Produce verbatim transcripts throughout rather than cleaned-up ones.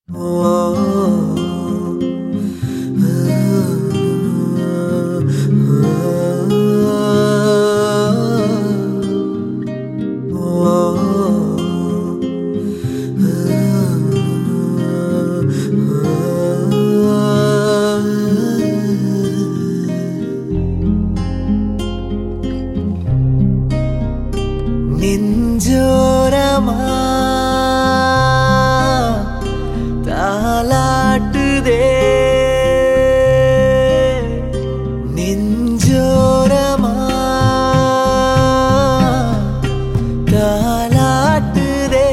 நெஞ்சோரமா தாலாட்டுதே நெஞ்சோரமா தாலாட்டுதே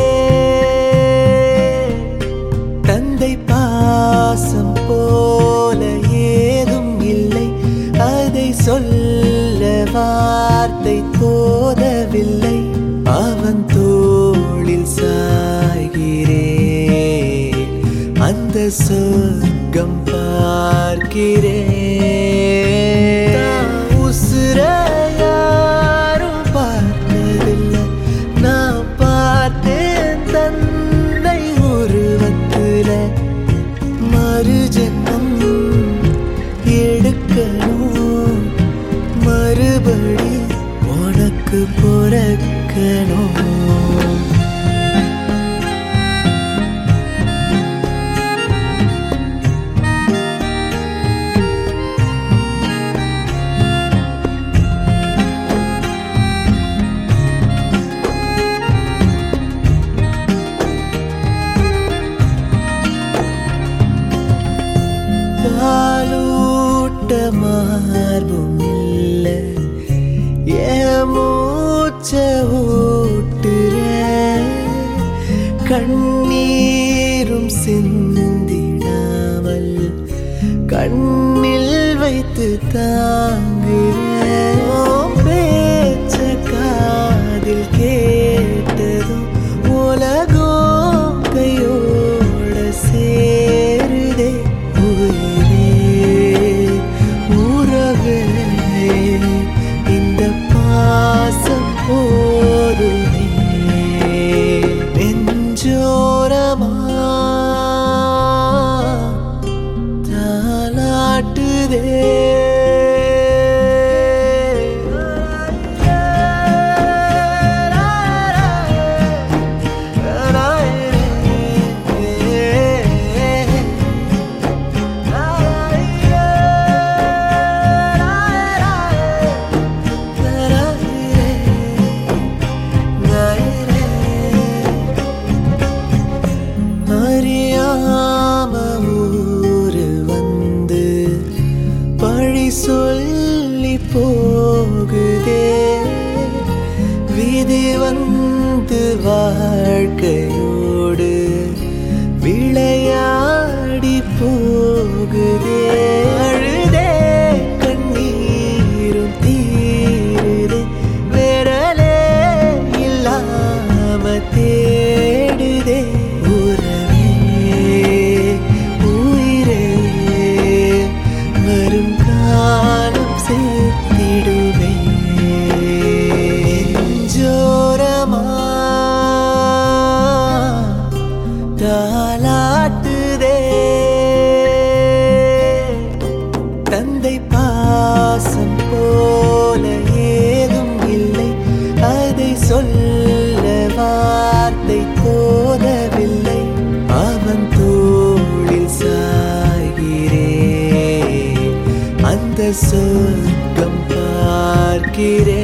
தந்தை பாசம் போல ஏதும் இல்லை அதை சொல்ல வார்த்தை போதவில்லை அவன் தோளில் சாய்கிறேன் அந்த சொர்க்கம் பார்க்கிறேன் உசுர யாரும் பார்த்ததில்லை நான் பார்த்தேன் தந்தை உருவத்துல மறு ஜென்மம் எடுக்கணும் மறுபடி உனக்கு பொறக்கணும் பாலூட்ட மார்பும் இல்லை என் மூச்ச ஊட்டுற கண்ணீரும் சிந்திடாமல் கண்ணில் வைத்து தாங்குறேன் பேச்ச காதில் கேட்டதும் உலகம் கையோட சேருதே பாசம் போதுமே நெஞ்சோரமா தாலாட்டுதே அறியாம ஊரு வந்து பழி சொல்லி போகுதே விதி வந்து வாழ்க்கையோடு விளையாடி போகுதே அழுதே கண்ணீரும் தீருதே விரலே இல்லாம தேடுதே காலம் சேர்த்திடுவே நெஞ்சோரமா தாலாட்டுதே தந்தை பாசம் போல ஏதும் இல்லை அதை சொல்ல வார்த்தை போதவில்லை அவன் தோளில் சாய்கிறேன் அந்த சொர்க்கம் பார்க்கிறேன்